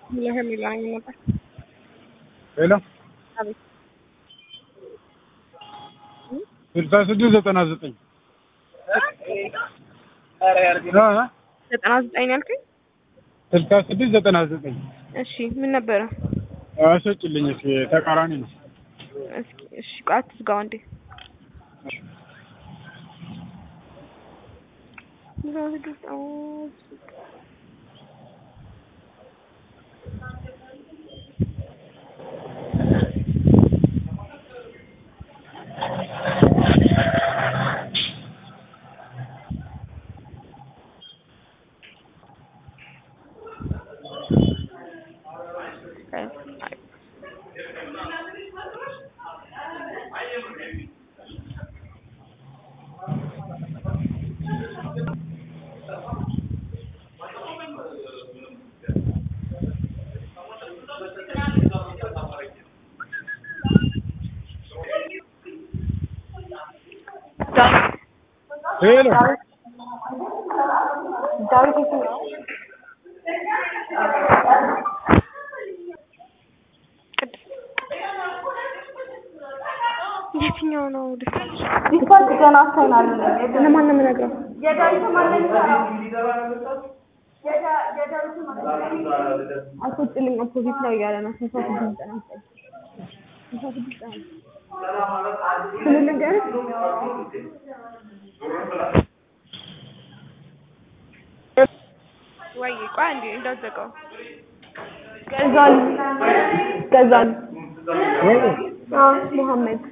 ለሚላኝ ነበር። ሄሎ አቤት 6699 99 ያልከኝ 6699 እሺ ምን ነበረ? አሰጭልኝ እስኪ ተቃራኒ ነው። እስኪ እሺ ቃት ዝጋው እንዴ ሄሎ ዳዊት ነው የትኛው ነው ዲስፓች ገና አስተናል ለማን ነው የምነግረው? የዳዊት ማለት የዳዊት ማለት አስወጥልኝ ኦፖዚት ላይ ያለ ነው 66 ስለ ነገር ወይ ቆይ እንዴ እንዳዘጋው ገዛል መሐመድ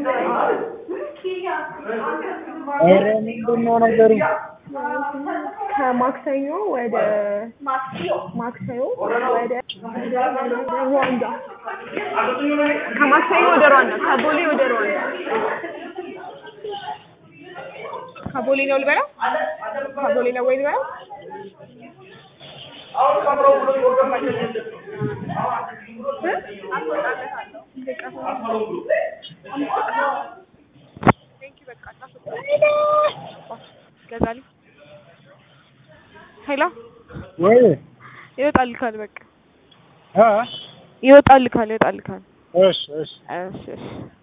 ኧረ ምንድነው ነገሩ? ከማክሰኞ ወደ ሩዋንዳ ከማክሰኞ ወደ ሩዋንዳ ከቦሌ ወደ ሩዋንዳ ከቦሌ ነው ልበለው ከቦሌ ነው ወይ ልበለው ገዛሊ ሄሎ ወይ ይወጣልካል በቃ አ ይወጣልካል እሺ እሺ